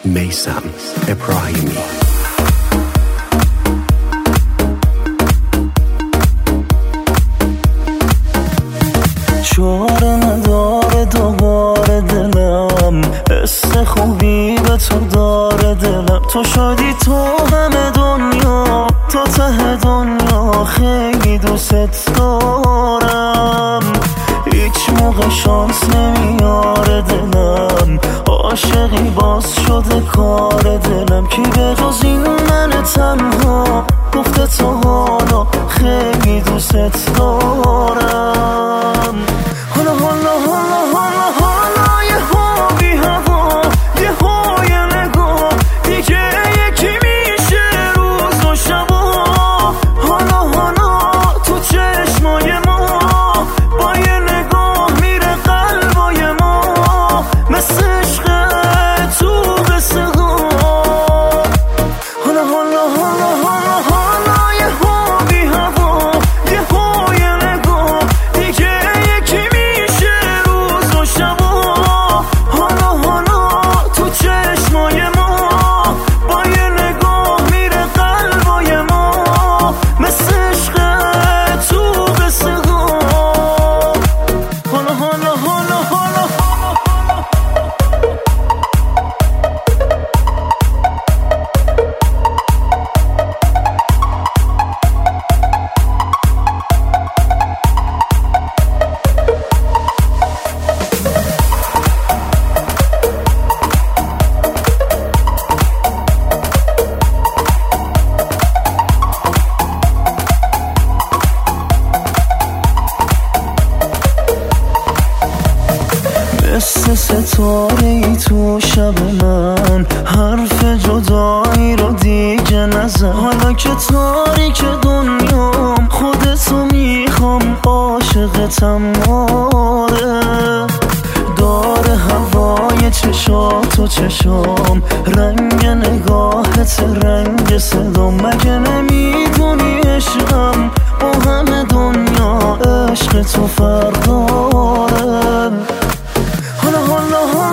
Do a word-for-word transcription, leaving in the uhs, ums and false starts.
میثم ابراهیمی. چاره نداره دوباره دلم، حس خوبی به تو داره دلم. تو شدی تو همه دنیا، تا ته دنیا خیلی دوست دارم. هیچ موقع شانس نمیاره دلم، عاشقی باز شده کار دلم. کی به جز این من تنها گفته تو حالا خیلی دوست دارم. حالا حالا حالا حالا حالا یه ها بی هوا، یه ها یه نگاه دیگه یکی میشه روز و شبا. حالا حالا تو چشمای ما، با یه نگاه میره قلبای ما، مثل عشق تو قصه ها. حالا حالا حالا حالا حالا یه ها بی هوا، یه ها یه نگاه دیگه یکی میشه روز و شبا. حالا حالا تو چشمای ما، با یه نگاه میره قلبای ما، مثل عشق تو قصه ها. حالا حالا حالا حالا مثل ستاره ای تو شب من، حرف جدایی رو دیگه نزن. حالا که تاریک دنیام، خودتو میخوام، عاشقتم آره. داره هوای چشات و چشام، رنگ نگاهت رنگ صدام. مگه نمیدونی عشقم با همه دنیا عشق تو فرق داره. حالا حالا